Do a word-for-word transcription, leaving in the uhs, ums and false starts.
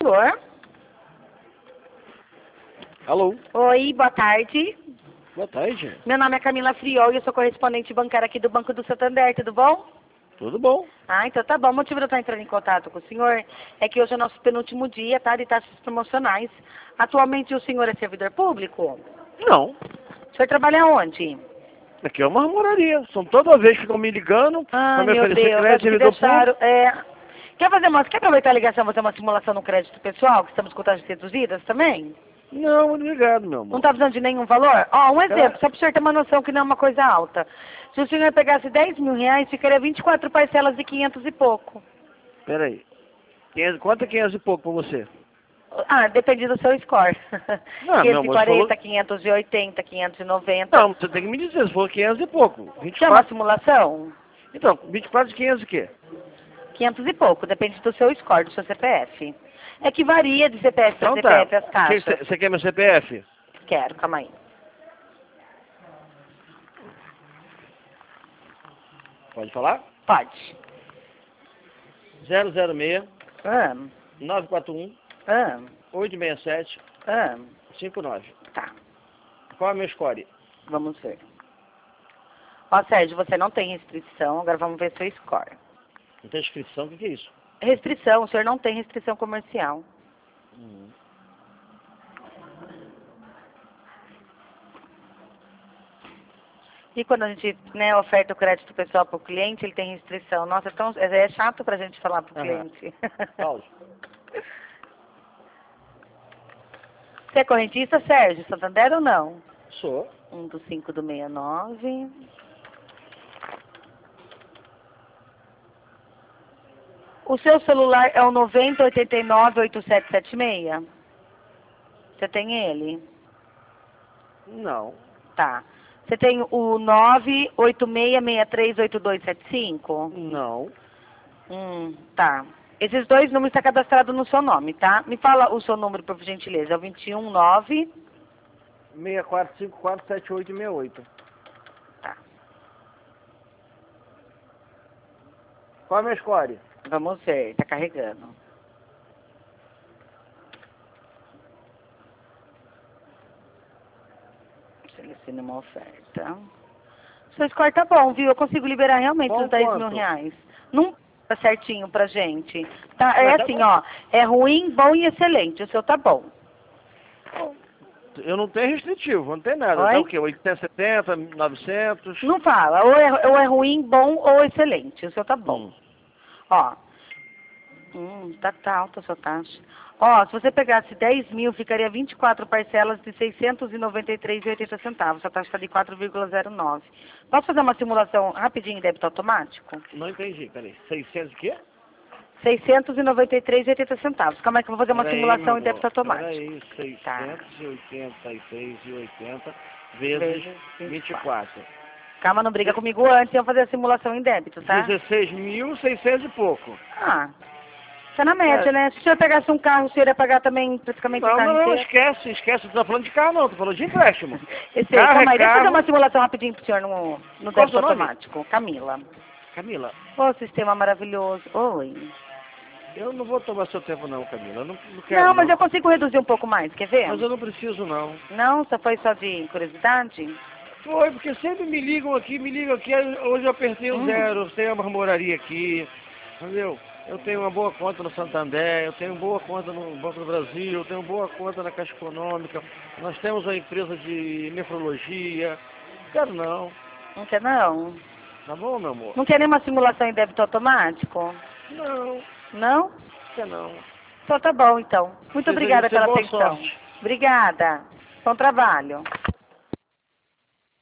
Senhor? Alô? Oi, boa tarde. Boa tarde. Meu nome é Camila Friol e eu sou correspondente bancária aqui do Banco do Santander, tudo bom? Tudo bom? Ah, então tá bom. O motivo de eu estar entrando em contato com o senhor é que hoje é o nosso penúltimo dia, tá, de taxas promocionais. Atualmente o senhor é servidor público? Não. O senhor trabalha onde? Aqui é uma moraria. São toda vez que ficam me ligando Ai, para me meu oferecer Deus, crédito, acho que servidor deixaram... público. É... Quer fazer uma... Quer aproveitar a ligação e fazer uma simulação no crédito pessoal, que estamos com taxas reduzidas também? Não, obrigado, meu Não amor. está precisando de nenhum valor? Ó, um exemplo, É. só para o senhor ter uma noção que não é uma coisa alta. Se o senhor pegasse dez mil reais, ficaria vinte e quatro parcelas de quinhentos e pouco. Peraí. quinhentos, quanto é quinhentos e pouco para você? Ah, depende do seu score. Não, meu quinhentos e amor, você quarenta, falou... quinhentos e oitenta, quinhentos e noventa. Não, você tem que me dizer, se for quinhentos e pouco. Quer uma vinte e quatro... simulação? Então, vinte e quatro de quinhentos o quê? quinhentos e pouco, depende do seu score, do seu C P F. É que varia de C P F para Então tá. C P F as taxas. Você quer meu C P F? Quero, calma aí. Pode falar? Pode. zero zero seis, Ah, nove quatro um, ah, oito seis sete, ah. cinco nove. Tá, Qual é o meu score? vamos ver. Ó, Sérgio, você não tem restrição, agora vamos ver seu score. Não tem inscrição? O que, que é isso? Restrição, o senhor não tem restrição comercial. Hum. E quando a gente, né, oferta o crédito pessoal para o cliente, ele tem restrição. Nossa, é, tão, é chato para a gente falar para o Aham. cliente. Paulo. Você é correntista, Sérgio? Santander ou não? Sou. Um do cinco do sessenta e nove. O seu celular é o noventa, oitenta e nove, oitenta e sete setenta e seis? Você tem ele? Não. Tá. Você tem o nove oito seis seis três oito dois sete cinco? Não. Hum, tá. Esses dois números estão cadastrados no seu nome, tá? Me fala o seu número, por gentileza. É o vinte e um nove... seis quatro cinco quatro sete oito seis oito. Tá. Qual é o meu score? Vamos ver. Tá carregando. Selecione uma oferta. Seu score tá bom, viu? Eu consigo liberar realmente Bom os dez mil quanto? reais. Não tá certinho pra gente. Tá, é Mas tá assim, bom. ó. É ruim, bom e excelente. O seu tá bom. Eu não tenho restritivo, não tem nada. Oi? Tá o quê? oitocentos e setenta, novecentos? Não fala. Ou é, ou é ruim, bom ou excelente. O seu tá bom. Hum. Ó. Hum, tá, tá alta a sua taxa. Ó, se você pegasse dez mil, ficaria vinte e quatro parcelas de seiscentos e noventa e três reais e oitenta centavos. Sua taxa está de quatro vírgula zero nove. Posso fazer uma simulação rapidinho em débito automático? Não entendi, peraí. seiscentos o quê? seiscentos e noventa e três reais e oitenta centavos. Calma aí que eu vou fazer uma Peraí, simulação meu em débito amor. automático. Peraí, Tá. seiscentos e oitenta e seis e oitenta vezes Vezes vinte e quatro. Calma, não briga comigo antes, eu vou fazer a simulação em débito, tá? dezesseis mil e seiscentos e pouco. Ah, tá na média, É. né? Se o senhor pegasse um carro, o senhor ia pagar também praticamente o Não, carro não, inteiro? esquece, esquece. Não tô falando de carro não, tô falando de empréstimo. Eu sei, Carro calma aí, é deixa eu fazer carro. uma simulação rapidinho pro senhor no, no Qual o débito seu nome? automático. Camila. Camila, Ô, sistema maravilhoso. Oi. eu não vou tomar seu tempo não, Camila. Eu não, não quero Não, mas não. eu consigo reduzir um pouco mais, quer ver? Mas eu não preciso não. Não, só foi só de curiosidade? Foi, porque sempre me ligam aqui, me ligam aqui. aí Hoje eu apertei o Hum. zero, eu tenho uma moraria aqui. Entendeu? Eu tenho uma boa conta no Santander, eu tenho boa conta no Banco do Brasil, eu tenho boa conta na Caixa Econômica. Nós temos uma empresa de nefrologia. Quero não. Não quer não? Tá bom, meu amor? Não quer nenhuma simulação em débito automático? Não, Não? quer não. Só tá bom, então. Muito Desejo obrigada você pela boa atenção. sorte. Obrigada. Bom trabalho.